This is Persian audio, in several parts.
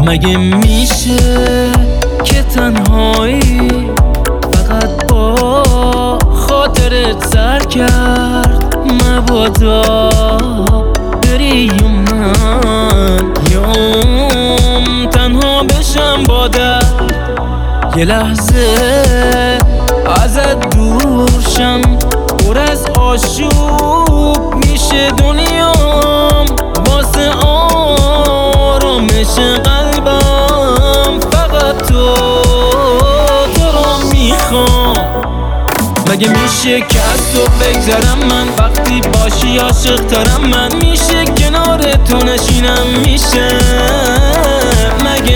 مگه میشه که تنهایی فقط با خاطرت سر کرد؟ مبادا بری و من یوم تنها بشم باده، یه لحظه ازت دور شم، پر از آشوب میشه دنیام، واسه آرامش قلبم فقط تو رو میخوام. مگه میشه که از تو بگذرم من، وقتی باشی عاشق ترم من، میشه کنار تو نشینم میشه؟ مگه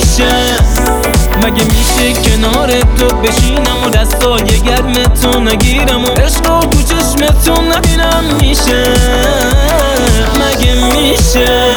میشه کنار تو بشینم و دستای گرم تو نگیرم و عشق رو تو چشم تو نبینم میشه؟ مگه میشه؟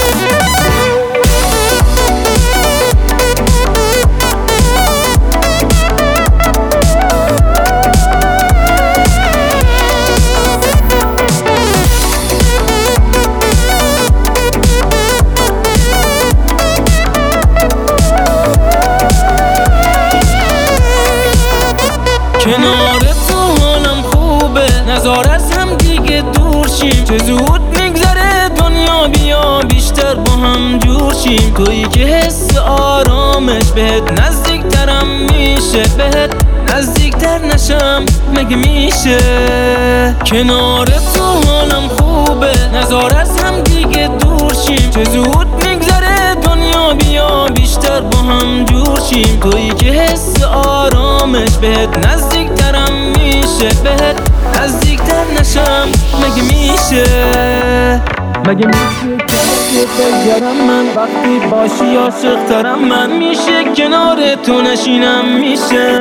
کنار تو حالم خوبه، نزار از هم دیگه دور شیم، چه زود میگذره دنیا، بیا بیشتر با هم جور شیم. تویی که حس آرامش بهت نزدیکترم میشه، بهت نزدیکتر نشم مگه میشه؟ کنار تو حالم خوبه، نزار از هم دیگه دور شیم، چه زود میگذره دنیا، بیا بیشتر با هم جور شیم. تویی که حس آرامش بهت نزدیکترم میشه، بهت نزدیکتر نشم مگه میشه؟ مگه میشه که بگذرم من، وقتی باشی عاشق ترم من، میشه کنار تو نشینم میشه؟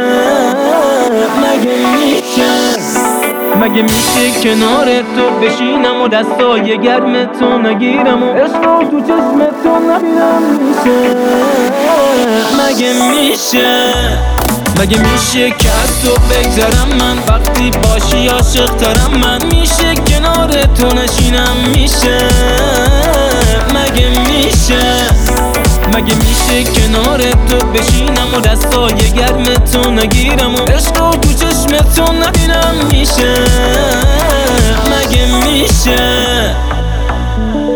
مگه میشه کنار تو بشینم و دستای گرم تو نگیرم و عشق رو تو چشم تو نبینم میشه؟ مگه میشه که از تو بگذرم من، وقتی باشی عاشق ترم من، میشه کنار تو نشینم میشه؟ مگه میشه کنار تو بشینم و دستای گرم تو نگیرم و عشق رو تو چشم تو نبینم میشه؟ مگه میشه؟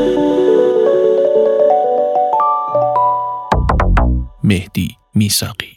مهدی میثاقی.